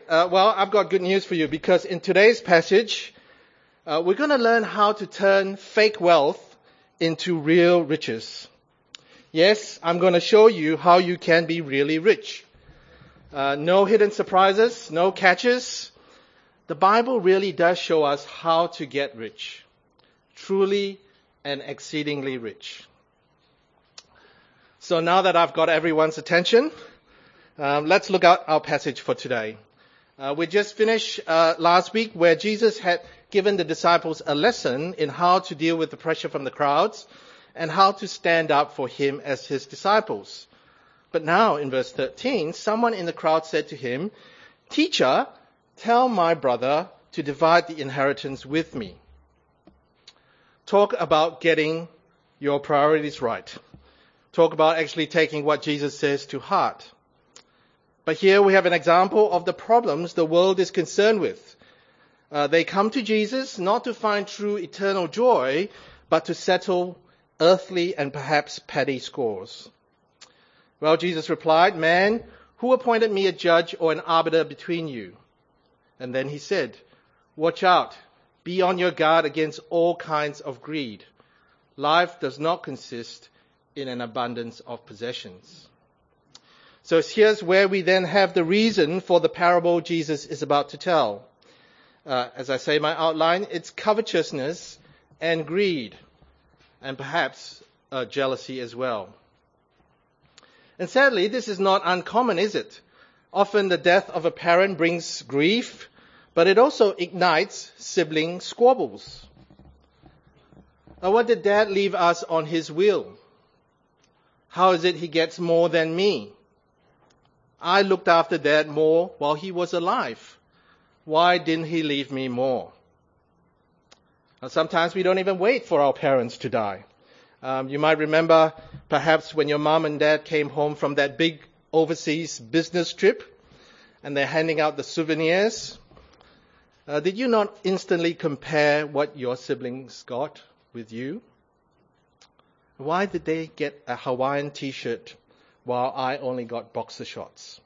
Well, I've got good news for you because in today's passage, we're going to learn how to turn fake wealth into real riches. Yes, I'm going to show you how you can be really rich. No hidden surprises, no catches. The Bible really does show us how to get rich. Truly and exceedingly rich. So now that I've got everyone's attention, let's look at our passage for today. We just finished last week where Jesus had given the disciples a lesson in how to deal with the pressure from the crowds and how to stand up for him as his disciples. But now in verse 13, someone in the crowd said to him, "Teacher, tell my brother to divide the inheritance with me." Talk about getting your priorities right. Talk about actually taking what Jesus says to heart. But here we have an example of the problems the world is concerned with. They come to Jesus not to find true eternal joy, but to settle earthly and perhaps petty scores. Well, Jesus replied, "Man, who appointed me a judge or an arbiter between you?" And then he said, "Watch out. Be on your guard against all kinds of greed. Life does not consist in an abundance of possessions." So here's where we then have the reason for the parable Jesus is about to tell. As I say in my outline, it's covetousness and greed, and perhaps jealousy as well. And sadly, this is not uncommon, is it? Often the death of a parent brings grief, but it also ignites sibling squabbles. What did Dad leave us on his will? How is it he gets more than me? I looked after Dad more while he was alive. Why didn't he leave me more? Sometimes we don't even wait for our parents to die. You might remember perhaps when your mom and dad came home from that big overseas business trip and they're handing out the souvenirs. Did you not instantly compare what your siblings got with you? Why did they get a Hawaiian t-shirt while I only got boxer shorts?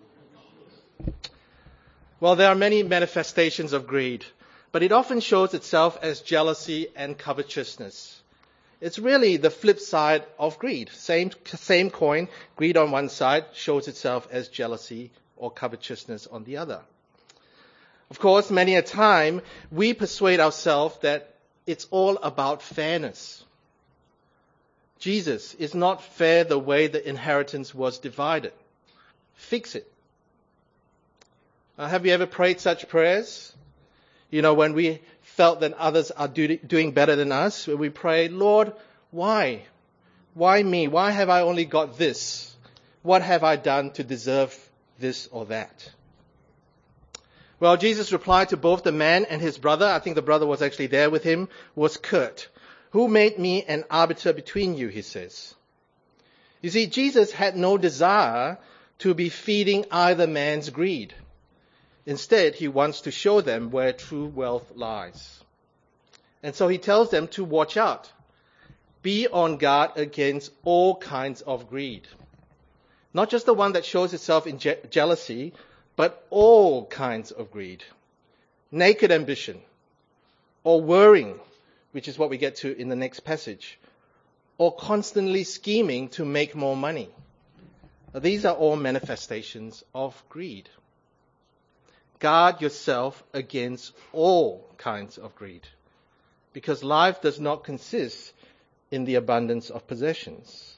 Well, there are many manifestations of greed, but it often shows itself as jealousy and covetousness. It's really the flip side of greed. Same coin, greed on one side shows itself as jealousy or covetousness on the other. Of course, many a time we persuade ourselves that it's all about fairness. Jesus is not fair the way the inheritance was divided. Fix it. Have you ever prayed such prayers? You know, when we felt that others are doing better than us, when we pray, "Lord, why? Why me? Why have I only got this? What have I done to deserve this or that?" Well, Jesus' reply to both the man and his brother, I think the brother was actually there with him, was curt. "Who made me an arbiter between you?" he says. You see, Jesus had no desire to be feeding either man's greed. Instead, he wants to show them where true wealth lies. And so he tells them to watch out. Be on guard against all kinds of greed. Not just the one that shows itself in jealousy, but all kinds of greed. Naked ambition, or worrying, which is what we get to in the next passage, or constantly scheming to make more money. Now, these are all manifestations of greed. Guard yourself against all kinds of greed, because life does not consist in the abundance of possessions.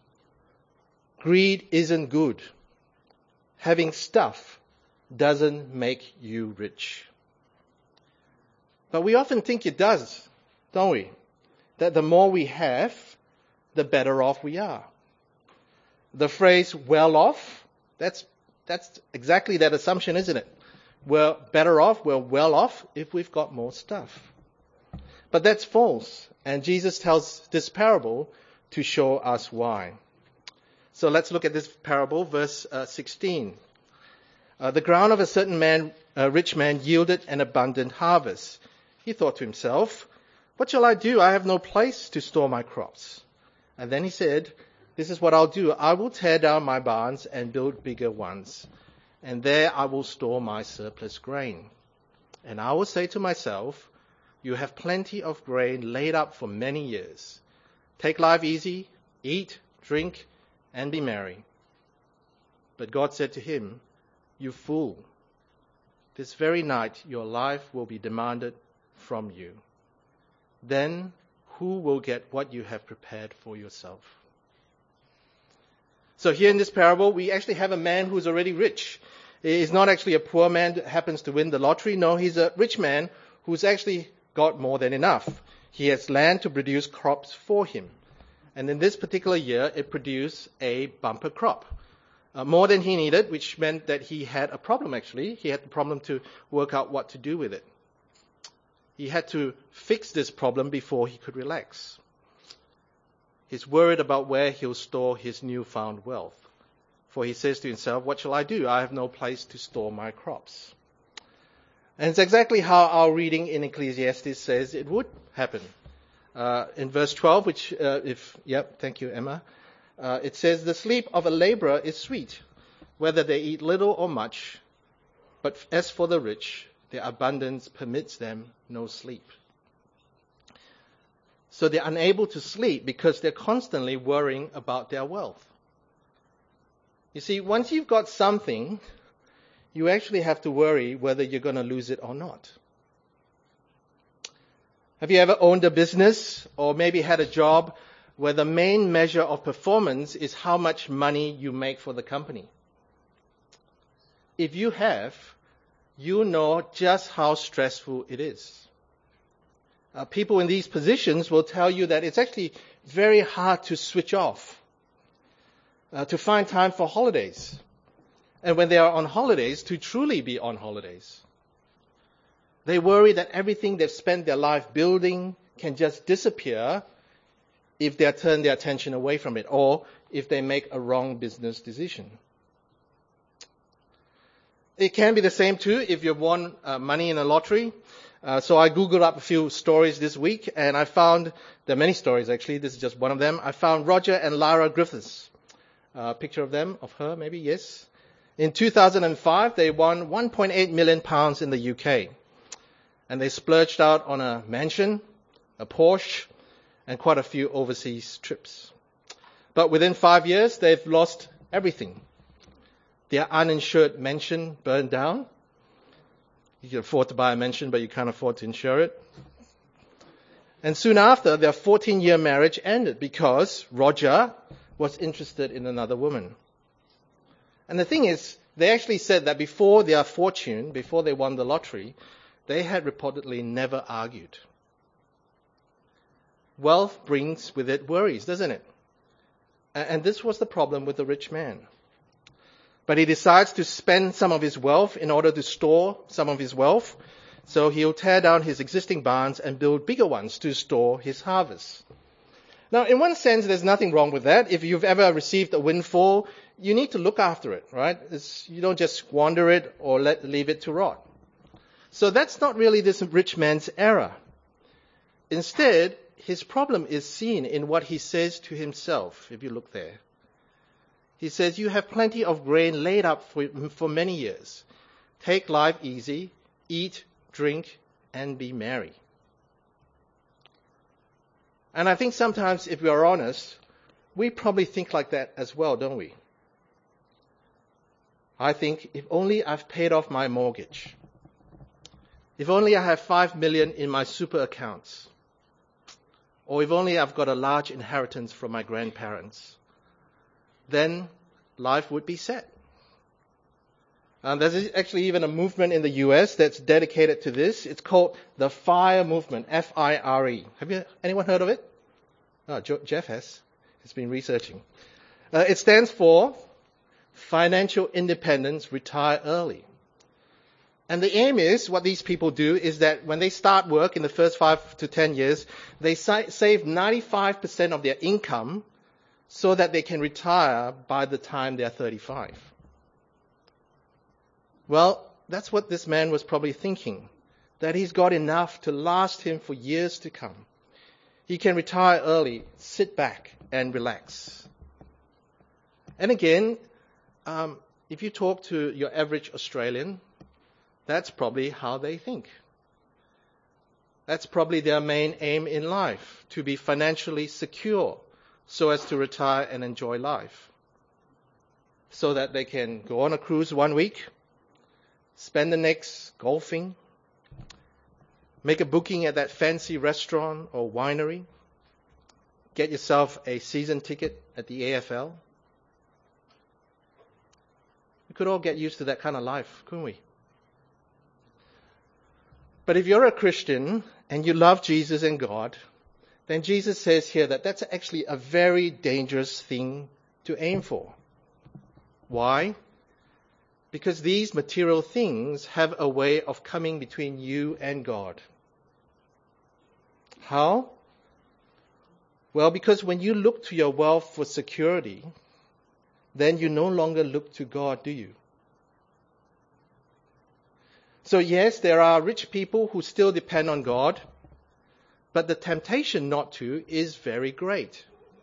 Greed isn't good. Having stuff doesn't make you rich. But we often think it does, don't we? That the more we have, the better off we are. The phrase "well off," that's exactly that assumption, isn't it? We're better off, we're well off if we've got more stuff. But that's false. And Jesus tells this parable to show us why. So let's look at this parable, verse 16. The ground of a certain rich man yielded an abundant harvest. He thought to himself, "What shall I do? I have no place to store my crops." And then he said, "This is what I'll do. I will tear down my barns and build bigger ones, and there I will store my surplus grain. And I will say to myself, you have plenty of grain laid up for many years. Take life easy, eat, drink, and be merry. But God said to him, you fool, this very night your life will be demanded from you. Then who will get what you have prepared for yourself? So here in this parable, we actually have a man who's already rich. He's not actually a poor man that happens to win the lottery. No, he's a rich man who's actually got more than enough. He has land to produce crops for him. And in this particular year, it produced a bumper crop. More than he needed, which meant that he had a problem actually. He had the problem to work out what to do with it. He had to fix this problem before he could relax. He's worried about where he'll store his newfound wealth. For he says to himself, what shall I do? I have no place to store my crops. And it's exactly how our reading in Ecclesiastes says it would happen. In verse 12, thank you, Emma. It says, the sleep of a laborer is sweet, whether they eat little or much. But as for the rich, their abundance permits them no sleep. So they're unable to sleep because they're constantly worrying about their wealth. You see, once you've got something, you actually have to worry whether you're going to lose it or not. Have you ever owned a business or maybe had a job where the main measure of performance is how much money you make for the company? If you have, you know just how stressful it is. People in these positions will tell you that it's actually very hard to switch off, to find time for holidays. And when they are on holidays, to truly be on holidays. They worry that everything they've spent their life building can just disappear if they turn their attention away from it, or if they make a wrong business decision. It can be the same too if you've won money in a lottery. So I Googled up a few stories this week, and I found, there are many stories actually, this is just one of them. I found Roger and Lara Griffiths. A picture of them, of her maybe, yes. In 2005, they won £1.8 million in the UK. And they splurged out on a mansion, a Porsche, and quite a few overseas trips. But within 5 years, they've lost everything. Their uninsured mansion burned down. You can afford to buy a mansion, but you can't afford to insure it. And soon after, their 14-year marriage ended because Roger was interested in another woman. And the thing is, they actually said that before their fortune, before they won the lottery, they had reportedly never argued. Wealth brings with it worries, doesn't it? And this was the problem with the rich man. But he decides to spend some of his wealth in order to store some of his wealth. So he'll tear down his existing barns and build bigger ones to store his harvest. Now, in one sense, there's nothing wrong with that. If you've ever received a windfall, you need to look after it, right? You don't just squander it or leave it to rot. So that's not really this rich man's error. Instead, his problem is seen in what he says to himself, if you look there. He says, you have plenty of grain laid up for many years. Take life easy, eat, drink, and be merry. And I think sometimes, if we are honest, we probably think like that as well, don't we? I think, if only I've paid off my mortgage. If only I have 5 million in my super accounts. Or if only I've got a large inheritance from my grandparents. Then life would be set. There's actually even a movement in the US that's dedicated to this. It's called the FIRE movement, F-I-R-E. Have anyone heard of it? Oh, Jeff has. He's been researching. It stands for Financial Independence, Retire Early. And the aim is, what these people do is that when they start work in the first 5 to 10 years, they save 95% of their income so that they can retire by the time they're 35. Well, that's what this man was probably thinking, that he's got enough to last him for years to come. He can retire early, sit back and relax. And again, if you talk to your average Australian, that's probably how they think. That's probably their main aim in life, to be financially secure so as to retire and enjoy life. So that they can go on a cruise 1 week, spend the next golfing, make a booking at that fancy restaurant or winery, get yourself a season ticket at the AFL. We could all get used to that kind of life, couldn't we? But if you're a Christian and you love Jesus and God, then Jesus says here that that's actually a very dangerous thing to aim for. Why? Because these material things have a way of coming between you and God. How? Well, because when you look to your wealth for security, then you no longer look to God, do you? So yes, there are rich people who still depend on God, but the temptation not to is very great.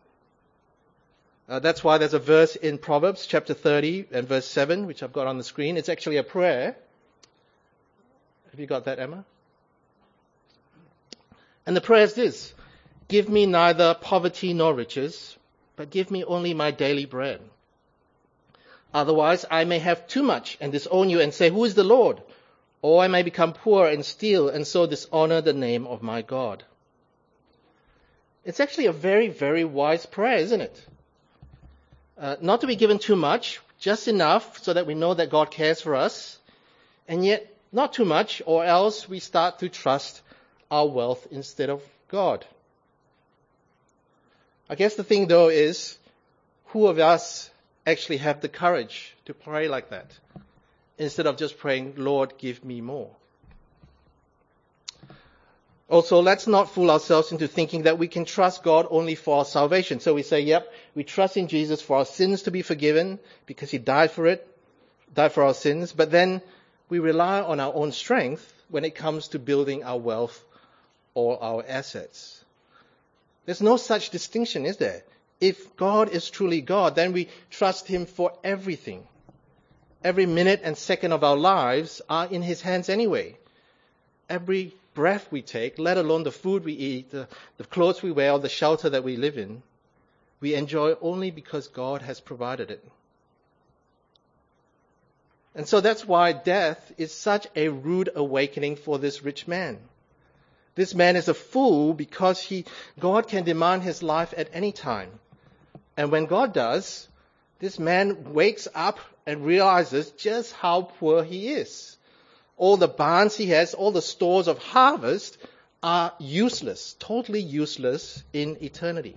That's why there's a verse in Proverbs chapter 30 and verse 7, which I've got on the screen. It's actually a prayer. Have you got that, Emma? And the prayer is this: give me neither poverty nor riches, but give me only my daily bread. Otherwise I may have too much and disown you and say, who is the Lord? Or I may become poor and steal and so dishonor the name of my God. It's actually a very, very wise prayer, isn't it? Not to be given too much, just enough so that we know that God cares for us, and yet not too much, or else we start to trust our wealth instead of God. I guess the thing though is, who of us actually have the courage to pray like that, instead of just praying, Lord, give me more? Also, let's not fool ourselves into thinking that we can trust God only for our salvation. So we say, yep, we trust in Jesus for our sins to be forgiven because He died for our sins. But then we rely on our own strength when it comes to building our wealth or our assets. There's no such distinction, is there? If God is truly God, then we trust Him for everything. Every minute and second of our lives are in His hands anyway. Every breath we take, let alone the food we eat, the clothes we wear, or the shelter that we live in, we enjoy only because God has provided it. And so that's why death is such a rude awakening for this rich man. This man is a fool because God can demand his life at any time. And when God does, this man wakes up and realizes just how poor he is. All the barns he has, all the stores of harvest are useless, totally useless in eternity.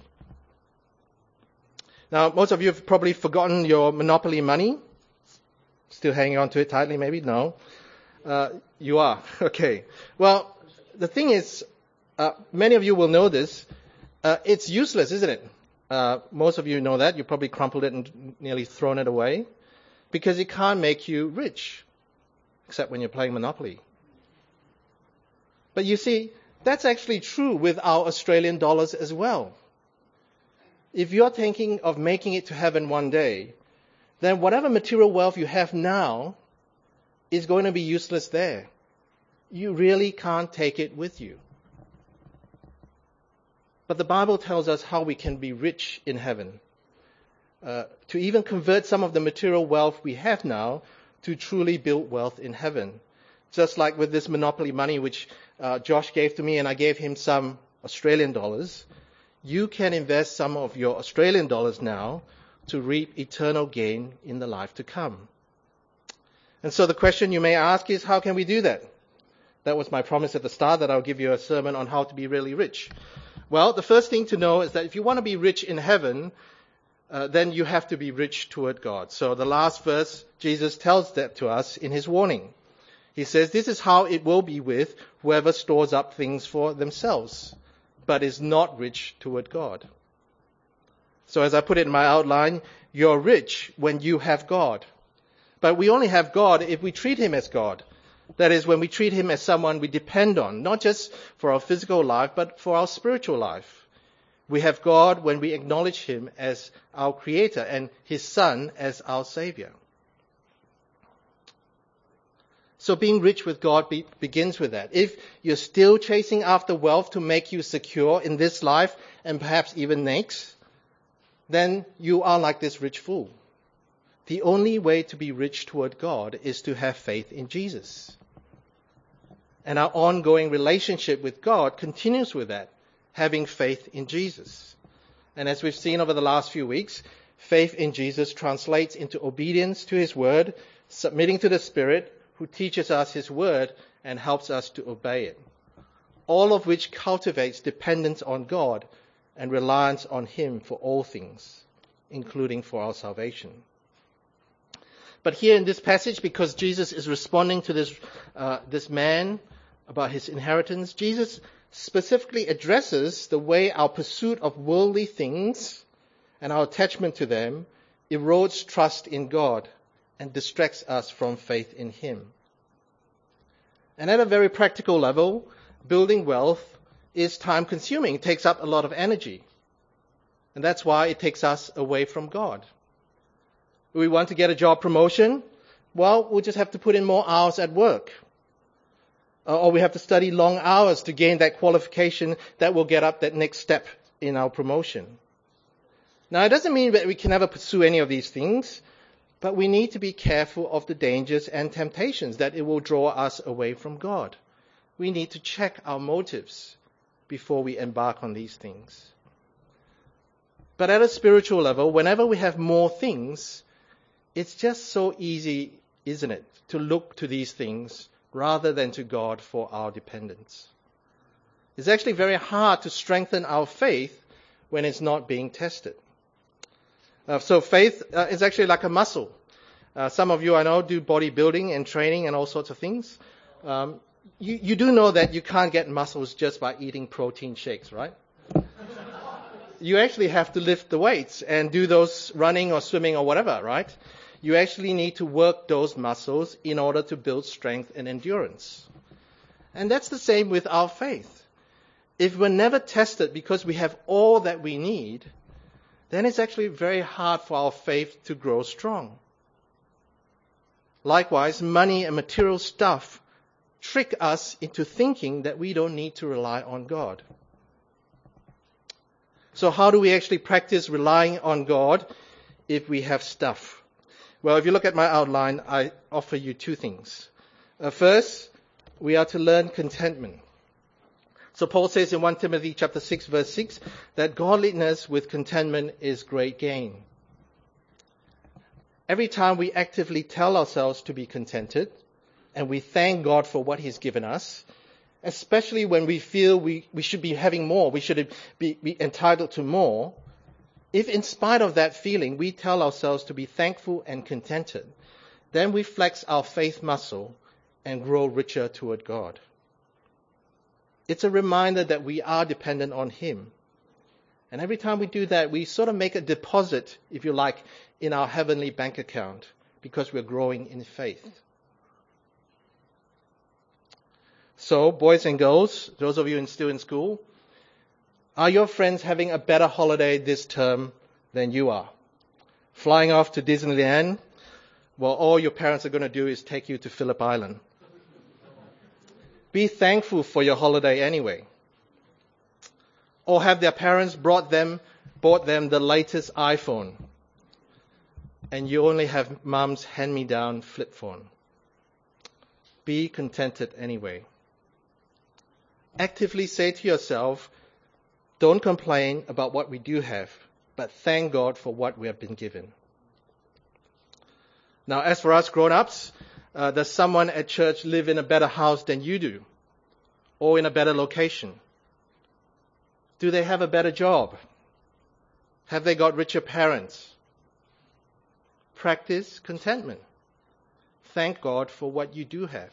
Now, most of you have probably forgotten your Monopoly money. Still hanging on to it tightly, maybe? No. You are. Okay. Well, the thing is, many of you will know this. It's useless, isn't it? Most of you know that. You probably crumpled it and nearly thrown it away. Because it can't make you rich. Except when you're playing Monopoly. But you see, that's actually true with our Australian dollars as well. If you're thinking of making it to heaven one day, then whatever material wealth you have now is going to be useless there. You really can't take it with you. But the Bible tells us how we can be rich in heaven. To even convert some of the material wealth we have now to truly build wealth in heaven. Just like with this Monopoly money which Josh gave to me and I gave him some Australian dollars, you can invest some of your Australian dollars now to reap eternal gain in the life to come. And so the question you may ask is, how can we do that? That was my promise at the start, that I'll give you a sermon on how to be really rich. Well, the first thing to know is that if you want to be rich in heaven, then you have to be rich toward God. So the last verse, Jesus tells that to us in his warning. He says, this is how it will be with whoever stores up things for themselves, but is not rich toward God. So as I put it in my outline, you're rich when you have God. But we only have God if we treat him as God. That is, when we treat him as someone we depend on, not just for our physical life, but for our spiritual life. We have God when we acknowledge him as our creator and his son as our savior. So being rich with God begins with that. If you're still chasing after wealth to make you secure in this life and perhaps even next, then you are like this rich fool. The only way to be rich toward God is to have faith in Jesus. And our ongoing relationship with God continues with that, having faith in Jesus. And as we've seen over the last few weeks, faith in Jesus translates into obedience to His word, submitting to the Spirit who teaches us His word and helps us to obey it. All of which cultivates dependence on God and reliance on Him for all things, including for our salvation. But here in this passage, because Jesus is responding to this man about his inheritance, Jesus specifically addresses the way our pursuit of worldly things and our attachment to them erodes trust in God and distracts us from faith in Him. And at a very practical level, building wealth is time consuming. It takes up a lot of energy. And that's why it takes us away from God. We want to get a job promotion, well, we'll just have to put in more hours at work. Or we have to study long hours to gain that qualification that will get up that next step in our promotion. Now, it doesn't mean that we can never pursue any of these things, but we need to be careful of the dangers and temptations that it will draw us away from God. We need to check our motives before we embark on these things. But at a spiritual level, whenever we have more things, it's just so easy, isn't it, to look to these things rather than to God for our dependence. It's actually very hard to strengthen our faith when it's not being tested. So faith is actually like a muscle. Some of you I know do bodybuilding and training and all sorts of things. You do know that you can't get muscles just by eating protein shakes, right? You actually have to lift the weights and do those running or swimming or whatever, right? You actually need to work those muscles in order to build strength and endurance. And that's the same with our faith. If we're never tested because we have all that we need, then it's actually very hard for our faith to grow strong. Likewise, money and material stuff trick us into thinking that we don't need to rely on God. So how do we actually practice relying on God if we have stuff? Well, if you look at my outline, I offer you two things. First, we are to learn contentment. So Paul says in 1 Timothy chapter 6, verse 6, that godliness with contentment is great gain. Every time we actively tell ourselves to be contented, and we thank God for what He's given us, especially when we feel we should be having more, we should be entitled to more, if in spite of that feeling we tell ourselves to be thankful and contented, then we flex our faith muscle and grow richer toward God. It's a reminder that we are dependent on Him. And every time we do that, we sort of make a deposit, if you like, in our heavenly bank account because we're growing in faith. So, boys and girls, those of you still in school, are your friends having a better holiday this term than you are? Flying off to Disneyland? Well, all your parents are going to do is take you to Phillip Island. Be thankful for your holiday anyway. Or have their parents bought them the latest iPhone, and you only have mom's hand-me-down flip phone. Be contented anyway. Actively say to yourself, don't complain about what we do have, but thank God for what we have been given. Now, as for us grown-ups, does someone at church live in a better house than you do? Or in a better location? Do they have a better job? Have they got richer parents? Practice contentment. Thank God for what you do have.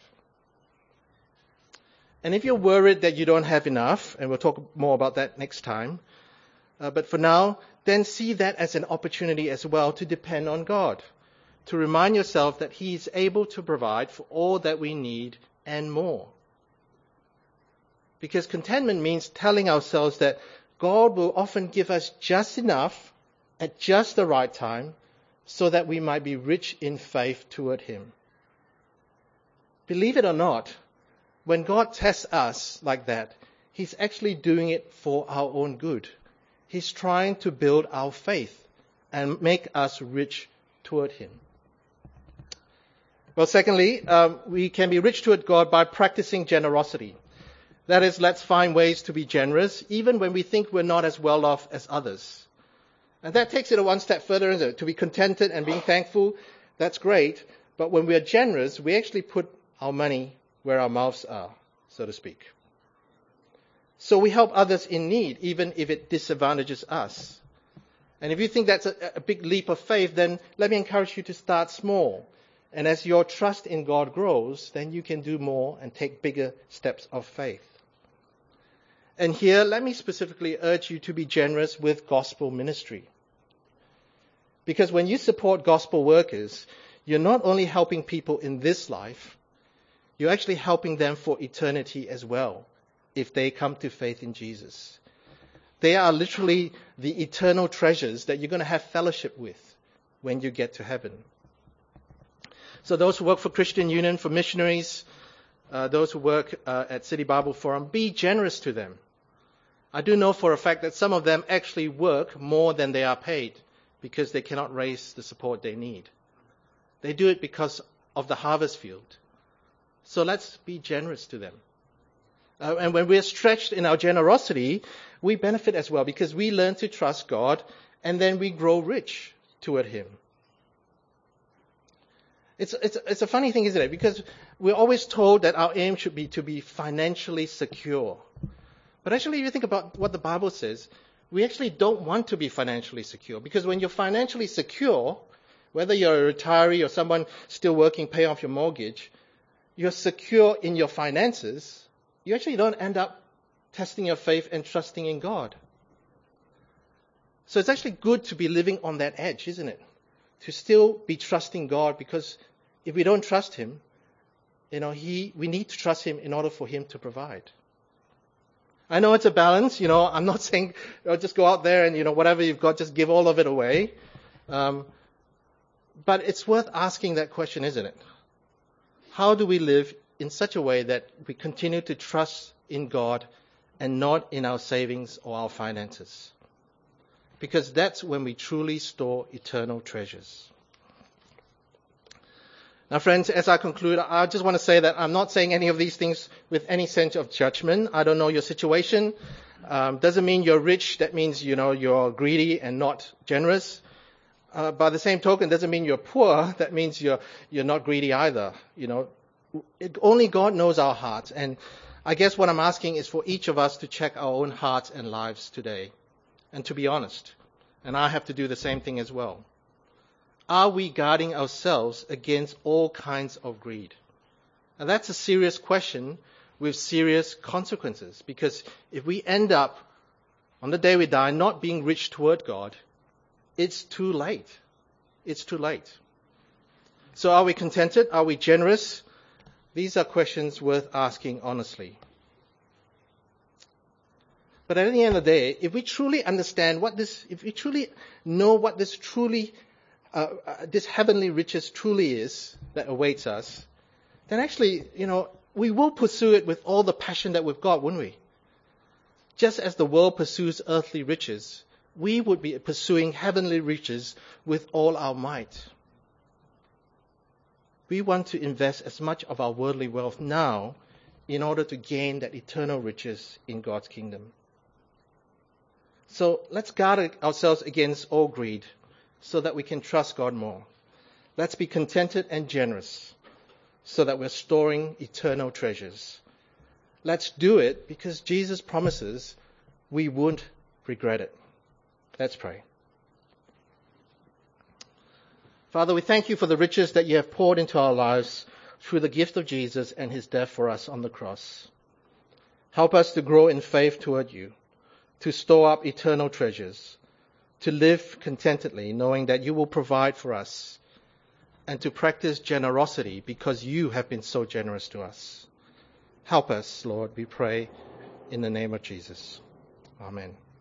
And if you're worried that you don't have enough, and we'll talk more about that next time, but for now, then see that as an opportunity as well to depend on God, to remind yourself that He is able to provide for all that we need and more. Because contentment means telling ourselves that God will often give us just enough at just the right time so that we might be rich in faith toward Him. believe it or not, when God tests us like that, He's actually doing it for our own good. He's trying to build our faith and make us rich toward Him. Well, secondly, we can be rich toward God by practicing generosity. That is, let's find ways to be generous, even when we think we're not as well off as others. And that takes it one step further, isn't it? To be contented and being thankful, that's great. But when we are generous, we actually put our money where our mouths are, so to speak. So we help others in need, even if it disadvantages us. And if you think that's a big leap of faith, then let me encourage you to start small. And as your trust in God grows, then you can do more and take bigger steps of faith. And here, let me specifically urge you to be generous with gospel ministry. Because when you support gospel workers, you're not only helping people in this life, you're actually helping them for eternity as well, if they come to faith in Jesus. They are literally the eternal treasures that you're going to have fellowship with when you get to heaven. So those who work for Christian Union, for missionaries, those who work at City Bible Forum, be generous to them. I do know for a fact that some of them actually work more than they are paid because they cannot raise the support they need. They do it because of the harvest field. So let's be generous to them. And when we're stretched in our generosity, we benefit as well because we learn to trust God and then we grow rich toward Him. It's a funny thing, isn't it? Because we're always told that our aim should be to be financially secure. But actually, if you think about what the Bible says, we actually don't want to be financially secure. Because when you're financially secure, whether you're a retiree or someone still working, paying off your mortgage, you're secure in your finances, you actually don't end up testing your faith and trusting in God. So it's actually good to be living on that edge, isn't it? To still be trusting God, because if we don't trust Him, we need to trust Him in order for Him to provide. I know it's a balance, I'm not saying just go out there and, whatever you've got, just give all of it away. But it's worth asking that question, isn't it? How do we live in such a way that we continue to trust in God and not in our savings or our finances? Because that's when we truly store eternal treasures. Now, friends, as I conclude, I just want to say that I'm not saying any of these things with any sense of judgment. I don't know your situation. Doesn't mean you're rich. That means, you're greedy and not generous. By the same token, doesn't mean you're poor. That means you're not greedy either. Only God knows our hearts. And I guess what I'm asking is for each of us to check our own hearts and lives today. And to be honest, and I have to do the same thing as well. Are we guarding ourselves against all kinds of greed? And that's a serious question with serious consequences. Because if we end up, on the day we die, not being rich toward God, it's too late. It's too late. So are we contented? Are we generous? These are questions worth asking honestly. But at the end of the day, if we truly understand if we truly know what this heavenly riches truly is that awaits us, then actually, we will pursue it with all the passion that we've got, wouldn't we? Just as the world pursues earthly riches, we would be pursuing heavenly riches with all our might. We want to invest as much of our worldly wealth now in order to gain that eternal riches in God's kingdom. So let's guard ourselves against all greed so that we can trust God more. Let's be contented and generous so that we're storing eternal treasures. Let's do it because Jesus promises we won't regret it. Let's pray. Father, we thank you for the riches that you have poured into our lives through the gift of Jesus and his death for us on the cross. Help us to grow in faith toward you, to store up eternal treasures, to live contentedly, knowing that you will provide for us, and to practice generosity because you have been so generous to us. Help us, Lord, we pray in the name of Jesus. Amen.